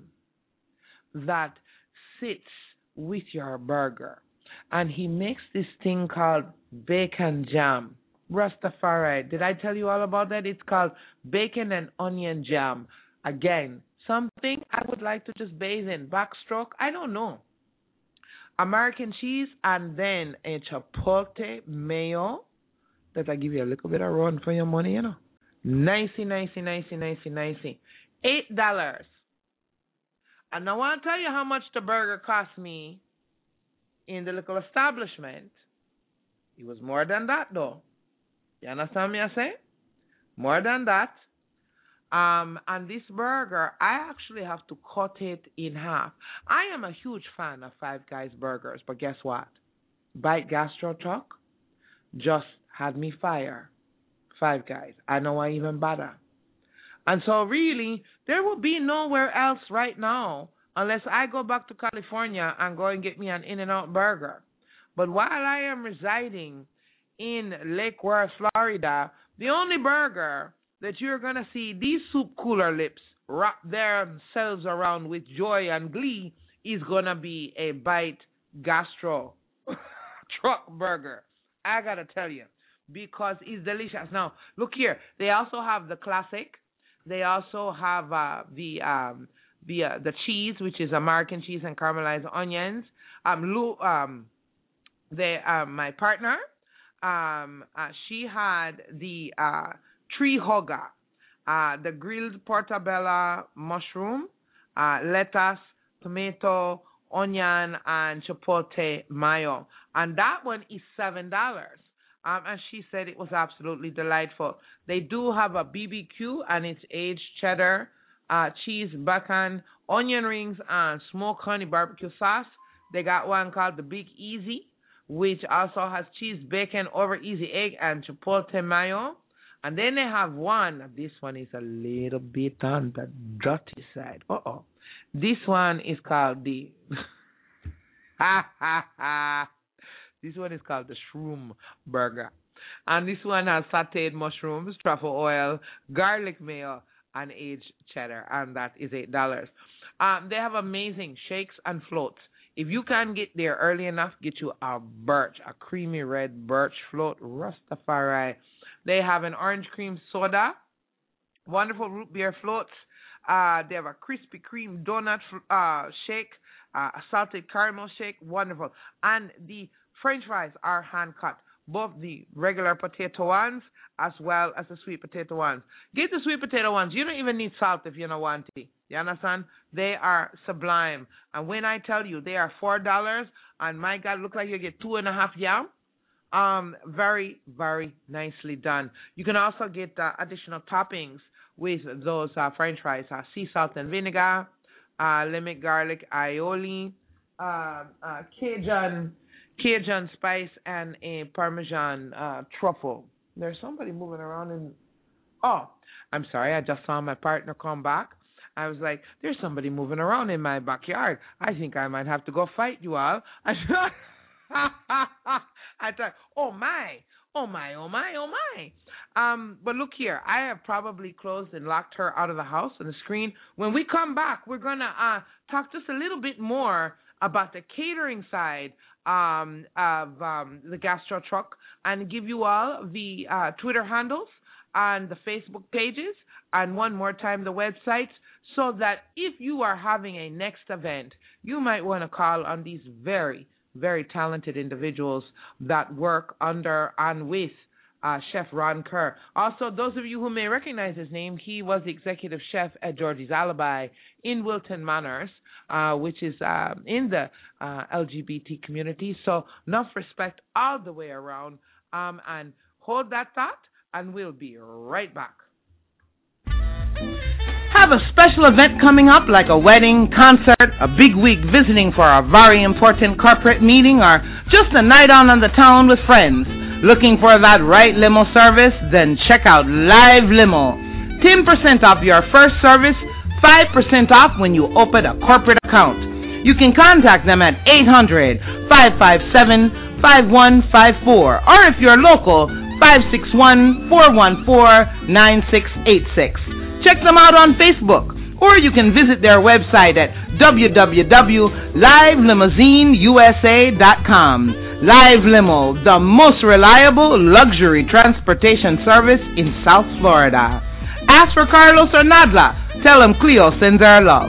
that sits with your burger. And he makes this thing called bacon jam. Rastafari. Did I tell you all about that? It's called bacon and onion jam. Again, something I would like to just bathe in. Backstroke, I don't know. American cheese and then a chipotle mayo that I give you a little bit of run for your money, you know. Nicey, nicey, nicey, nicey, nicey. Eight dollars. And I want to tell you how much the burger cost me in the little establishment. It was more than that, though. You understand me, I say? More than that. Um, and this burger, I actually have to cut it in half. I am a huge fan of Five Guys burgers, but guess what? Bite Gastro Truck just had me fire. Five Guys. I know I even bother. And so really, there will be nowhere else right now unless I go back to California and go and get me an In-N-Out burger. But while I am residing in Lake Worth, Florida, the only burger that you're going to see these soup cooler lips wrap themselves around with joy and glee is going to be a Bite Gastro Truck burger. I got to tell you, because it's delicious. Now, look here. They also have the classic. They also have uh, the um, the uh, the cheese, which is American cheese and caramelized onions. Um, Lou, um, they uh, my partner, um, uh, she had the uh, tree hugger, uh, the grilled portabella mushroom, uh, lettuce, tomato, onion, and chipotle mayo, and that one is seven dollars. Um, and she said it was absolutely delightful. They do have a B B Q, and it's aged cheddar, uh, cheese, bacon, onion rings, and smoked honey barbecue sauce. They got one called the Big Easy, which also has cheese, bacon, over easy egg, and chipotle mayo. And then they have one. This one is a little bit on the dirty side. Uh-oh. This one is called the... ha, ha, ha. This one is called the Shroom Burger. And this one has sauteed mushrooms, truffle oil, garlic mayo, and aged cheddar. And that is eight dollars. Um, they have amazing shakes and floats. If you can get there early enough, get you a birch, a creamy red birch float, Rastafari. They have an orange cream soda, wonderful root beer floats, Uh, they have a Krispy Kreme donut uh, shake, uh, a salted caramel shake, wonderful. And the French fries are hand cut, both the regular potato ones as well as the sweet potato ones. Get the sweet potato ones. You don't even need salt if you don't want it. You understand? They are sublime. And when I tell you they are four dollars, and my God, look like you get two and a half yam. Um, very, very nicely done. You can also get uh, additional toppings with those uh, French fries: uh, sea salt and vinegar, uh, lemon garlic aioli, uh, uh, Cajun Cajun spice, and a Parmesan uh, truffle. There's somebody moving around in. Oh, I'm sorry. I just saw my partner come back. I was like, there's somebody moving around in my backyard. I think I might have to go fight you all. I thought, oh my, oh my, oh my, oh my. Um, but look here, I have probably closed and locked her out of the house on the screen. When we come back, we're gonna uh, talk just a little bit more about the catering side um, of um, the Gastro Truck and give you all the uh, Twitter handles and the Facebook pages and one more time the website, so that if you are having a next event, you might want to call on these very, very talented individuals that work under and with uh, Chef Ron Kerr. Also, those of you who may recognize his name, he was the executive chef at Georgie's Alibi in Wilton Manors, uh, which is uh, in the uh, L G B T community. So enough respect all the way around. Um, and hold that thought, and we'll be right back. Have a special event coming up like a wedding, concert, a big week visiting for a very important corporate meeting, or just a night on in the town with friends. Looking for that right limo service? Then check out Live Limo. ten percent off your first service, five percent off when you open a corporate account. You can contact them at eight hundred, five five seven, five one five four, or if you're local, five six one, four one four, nine six eight six. Check them out on Facebook, or you can visit their website at w w w dot live limousine u s a dot com. Live Limo, the most reliable luxury transportation service in South Florida. Ask for Carlos or Nadla. Tell them Cleo sends our love.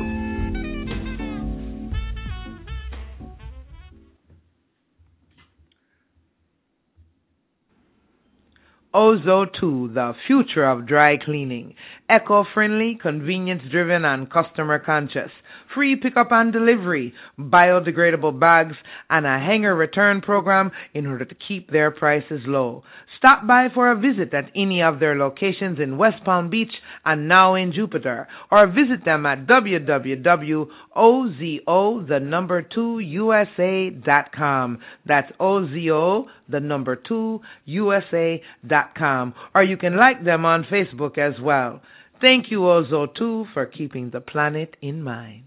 Ozo two, the future of dry cleaning. Eco-friendly, convenience-driven, and customer-conscious. Free pickup and delivery, biodegradable bags, and a hanger return program in order to keep their prices low. Stop by for a visit at any of their locations in West Palm Beach and now in Jupiter, or visit them at w w w dot ozo the number two u s a dot com. That's ozo the number two u s a dot com, or you can like them on Facebook as well. Thank you, Ozo two, for keeping the planet in mind.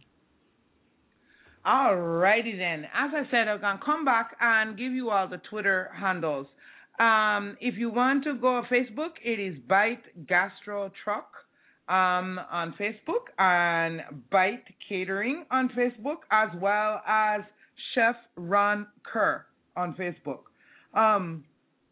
All righty then. As I said, I'm going to come back and give you all the Twitter handles. Um, if you want to go on Facebook, it is Bite Gastro Truck um, on Facebook, and Bite Catering on Facebook, as well as Chef Ron Kerr on Facebook. Um,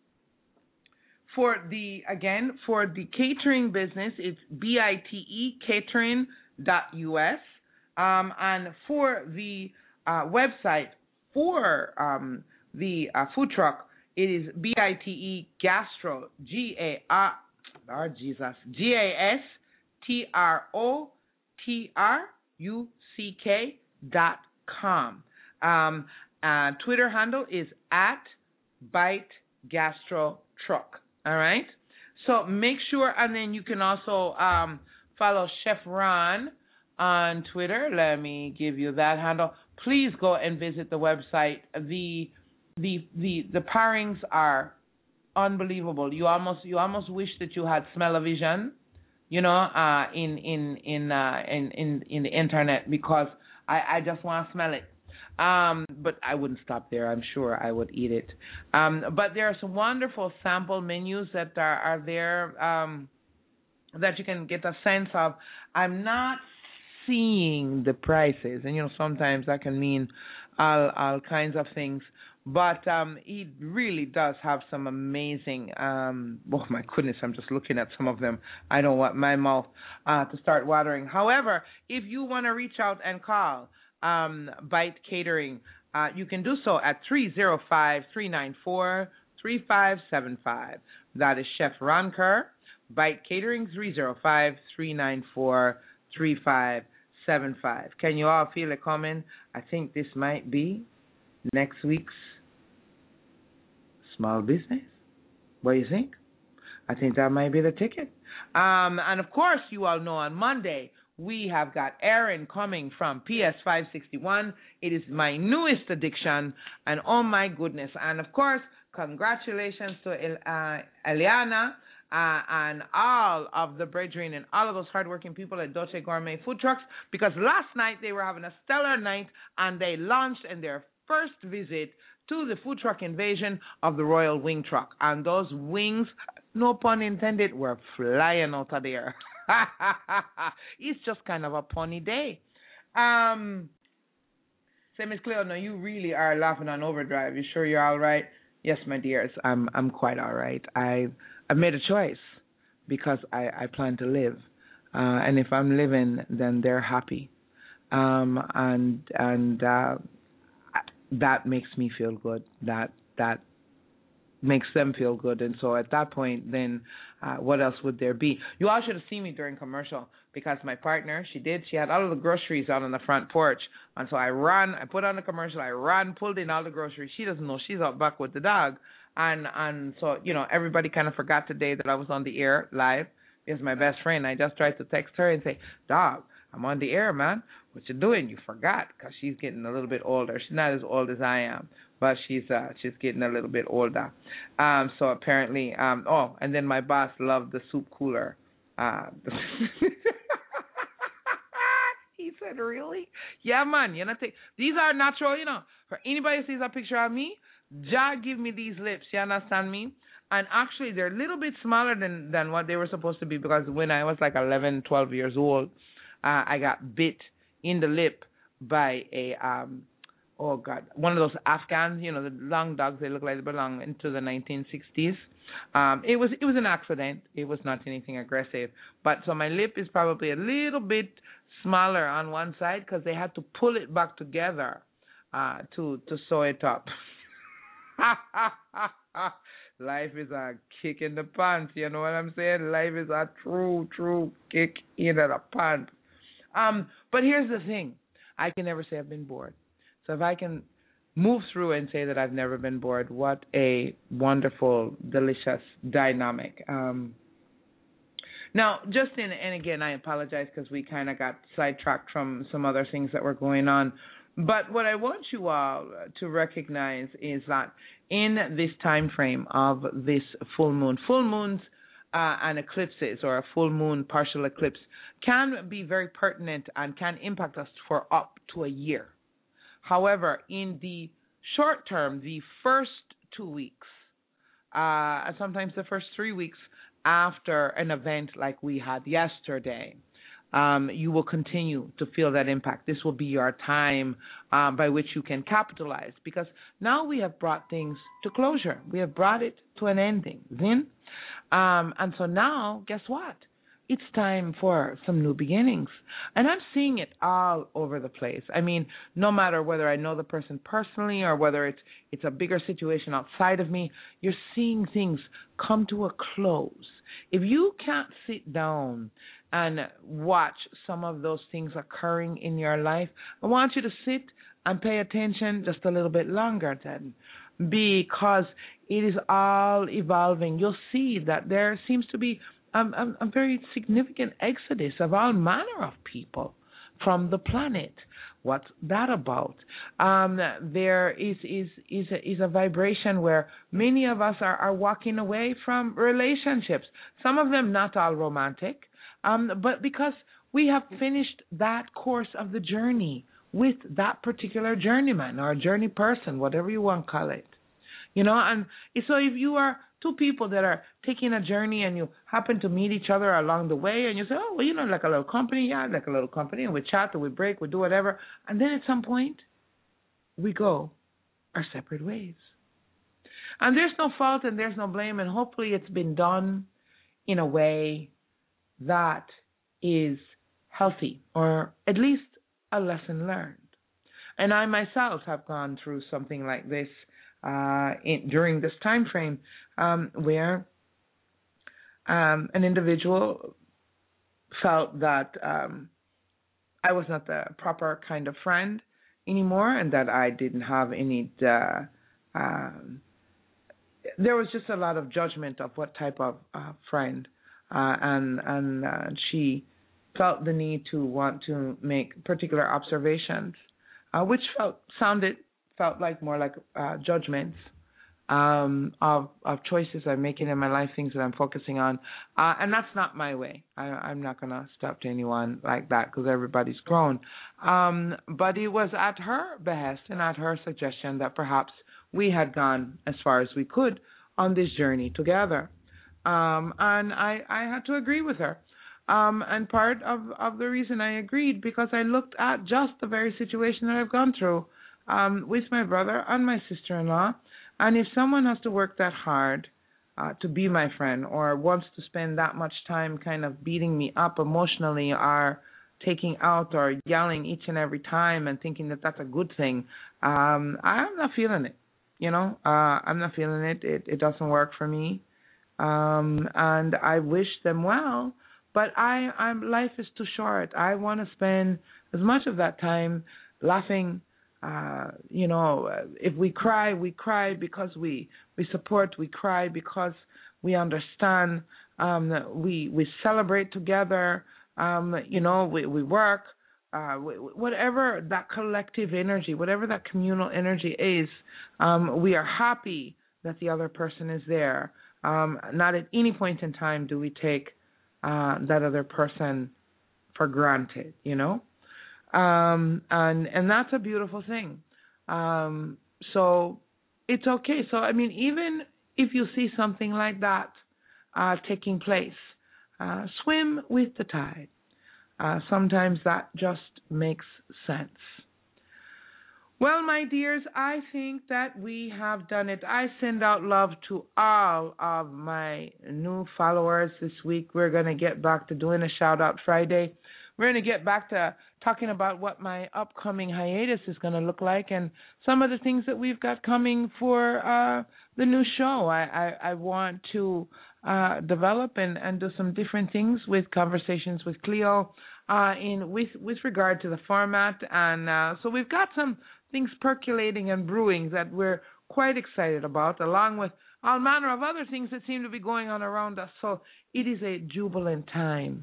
for the, again, for the catering business, it's B I T E catering dot U S. Um, and for the uh, website for um, the uh, food truck, it is B I T E Gastro, G A R, Lord Jesus, G A S T R O T R U C K dot com. Um, uh, Twitter handle is at Bite Gastro Truck. All right? So make sure, and then you can also um, follow Chef Ron on Twitter. Let me give you that handle. Please go and visit the website. The the the the pairings are unbelievable. You almost you almost wish that you had smell-o-vision, you know, uh, in in in uh, in in in the internet, because I, I just want to smell it. Um, but I wouldn't stop there. I'm sure I would eat it. Um, but there are some wonderful sample menus that are are there um, that you can get a sense of. I'm not seeing the prices, and you know sometimes that can mean all all kinds of things. But um, he really does have some amazing. Um, oh my goodness, I'm just looking at some of them. I don't want my mouth uh, to start watering. However, if you want to reach out and call um, Bite Catering, uh, you can do so at three zero five, three nine four, three five seven five. That is Chef Ron Kerr. Bite Catering, three zero five, three nine four, three five seven five. Can you all feel it coming? I think this might be next week's Small Business. What do you think? I think that might be the ticket. Um, and of course, you all know on Monday, we have got Aaron coming from P S five sixty-one. It is my newest addiction, and oh my goodness. And of course, congratulations to uh, Eliana uh, and all of the brethren and all of those hardworking people at Dolce Gourmet Food Trucks, because last night they were having a stellar night and they launched in their first visit to the food truck invasion of the Royal Wing Truck. And those wings, no pun intended, were flying out of there. It's just kind of a punny day. Um, say, Miss Cleo, no, you really are laughing on overdrive. You sure you're all right? Yes, my dears, I'm I'm quite all right. I I've made a choice because I, I plan to live, uh, and if I'm living, then they're happy, um, and and uh, that makes me feel good. That that makes them feel good, and so at that point, then uh, what else would there be? You all should have seen me during commercial because my partner, she did, she had all of the groceries out on the front porch, and so I ran, I put on the commercial, I ran, pulled in all the groceries. She doesn't know she's out back with the dog, and and so you know everybody kind of forgot today that I was on the air live. Because my best friend, I just tried to text her and say, dog, I'm on the air, man. What you doing? You forgot, because she's getting a little bit older. She's not as old as I am, but she's uh, she's getting a little bit older. Um, so apparently, um, oh, and then my boss loved the soup cooler. Uh, he said, really? Yeah, man. You know, take, these are natural, you know. For anybody who sees a picture of me, Jah give me these lips. You understand me? And actually, they're a little bit smaller than, than what they were supposed to be, because when I was like eleven, twelve years old, uh, I got bit in the lip by a, um, oh, God, one of those Afghans, you know, the long dogs. They look like they belong into the nineteen sixties. Um, it was it was an accident. It was not anything aggressive. But so my lip is probably a little bit smaller on one side because they had to pull it back together uh, to, to sew it up. Life is a kick in the pants, you know what I'm saying? Life is a true, true kick in the pants. Um, but here's the thing. I can never say I've been bored. So if I can move through and say that I've never been bored, what a wonderful, delicious dynamic. Um, now, just in, and again, I apologize because we kind of got sidetracked from some other things that were going on. But what I want you all to recognize is that in this time frame of this full moon, full moons uh, and eclipses, or a full moon partial eclipse, can be very pertinent and can impact us for up to a year. However, in the short term, the first two weeks, uh, and sometimes the first three weeks after an event like we had yesterday, Um, you will continue to feel that impact. This will be your time um, by which you can capitalize, because now we have brought things to closure. We have brought it to an ending. Then, um, and so now, guess what? It's time for some new beginnings. And I'm seeing it all over the place. I mean, no matter whether I know the person personally or whether it's it's a bigger situation outside of me, you're seeing things come to a close. If you can't sit down and watch some of those things occurring in your life, I want you to sit and pay attention just a little bit longer then, because it is all evolving. You'll see that there seems to be a, a, a very significant exodus of all manner of people from the planet. What's that about? Um, there is is is a, is a vibration where many of us are, are walking away from relationships. Some of them not all romantic, um, but because we have finished that course of the journey with that particular journeyman or journey person, whatever you want to call it. You know, and so if you are two people that are taking a journey and you happen to meet each other along the way and you say, oh, well, you know, like a little company, yeah, like a little company, and we chat or we break, we do whatever. And then at some point, we go our separate ways. And there's no fault and there's no blame, and hopefully it's been done in a way that is healthy, or at least a lesson learned. And I myself have gone through something like this uh, in, during this time frame, um, where um, an individual felt that um, I was not the proper kind of friend anymore, and that I didn't have any. Uh, um, there was just a lot of judgment of what type of uh, friend, uh, and and uh, she felt the need to want to make particular observations, uh, which felt sounded felt like more like uh, judgments um, of of choices I'm making in my life, things that I'm focusing on, uh, and that's not my way. I, I'm not gonna step to anyone like that because everybody's grown. Um, but it was at her behest and at her suggestion that perhaps we had gone as far as we could on this journey together, um, and I, I had to agree with her. Um, and part of, of the reason I agreed, because I looked at just the very situation that I've gone through um, with my brother and my sister-in-law. And if someone has to work that hard uh, to be my friend, or wants to spend that much time kind of beating me up emotionally, or taking out or yelling each and every time and thinking that that's a good thing, um, I'm not feeling it. You know, uh, I'm not feeling it. It, it doesn't work for me. Um, and I wish them well. But I, I'm, life is too short. I want to spend as much of that time laughing. Uh, you know, if we cry, we cry because we, we support. We cry because we understand. Um, we we celebrate together. Um, you know, we we work. Uh, whatever that collective energy, whatever that communal energy is, um, we are happy that the other person is there. Um, not at any point in time do we take Uh, that other person for granted, you know, um, and and that's a beautiful thing. Um, so it's okay. So I mean, even if you see something like that uh, taking place, uh, swim with the tide. Uh, sometimes that just makes sense. Well, my dears, I think that we have done it. I send out love to all of my new followers this week. We're going to get back to doing a shout-out Friday. We're going to get back to talking about what my upcoming hiatus is going to look like and some of the things that we've got coming for uh, the new show. I, I, I want to uh, develop and, and do some different things with conversations with Cleo uh, in with, with regard to the format. And uh, so we've got some things percolating and brewing that we're quite excited about, along with all manner of other things that seem to be going on around us. So it is a jubilant time,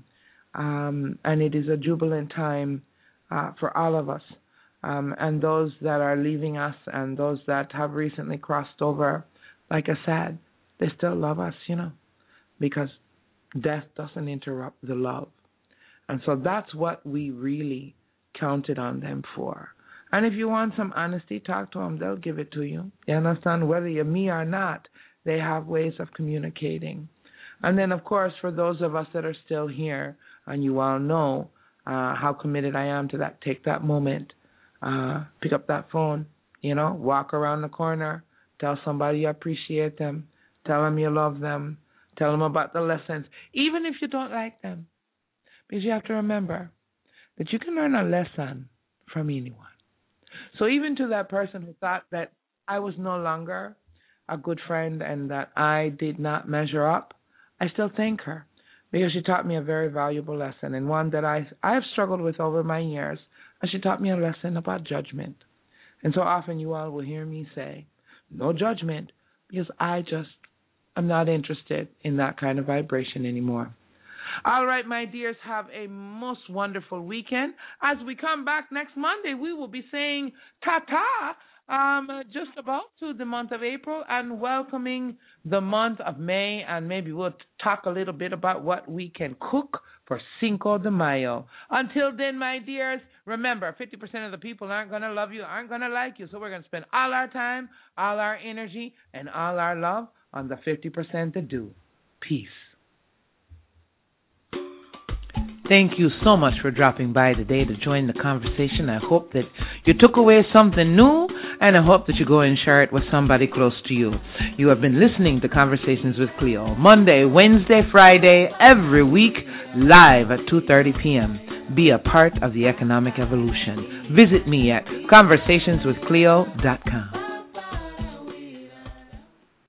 um, and it is a jubilant time uh, for all of us, um, and those that are leaving us and those that have recently crossed over. Like I said, they still love us, you know, because death doesn't interrupt the love. And so that's what we really counted on them for. And if you want some honesty, talk to them. They'll give it to you. You understand? Whether you're me or not, they have ways of communicating. And then, of course, for those of us that are still here, and you all know uh, how committed I am to that, take that moment, uh, pick up that phone, you know, walk around the corner, tell somebody you appreciate them, tell them you love them, tell them about the lessons, even if you don't like them. Because you have to remember that you can learn a lesson from anyone. So even to that person who thought that I was no longer a good friend and that I did not measure up, I still thank her because she taught me a very valuable lesson, and one that I I have struggled with over my years. And she taught me a lesson about judgment. And so often you all will hear me say, no judgment, because I just am not interested in that kind of vibration anymore. All right, my dears, have a most wonderful weekend. As we come back next Monday, we will be saying ta-ta um, just about to the month of April and welcoming the month of May, and maybe we'll talk a little bit about what we can cook for Cinco de Mayo. Until then, my dears, remember, fifty percent of the people aren't going to love you, aren't going to like you, so we're going to spend all our time, all our energy, and all our love on the fifty percent that do. Peace. Thank you so much for dropping by today to join the conversation. I hope that you took away something new, and I hope that you go and share it with somebody close to you. You have been listening to Conversations with Cleo, Monday, Wednesday, Friday, every week, live at two thirty p.m. Be a part of the economic evolution. Visit me at conversationswithcleo dot com.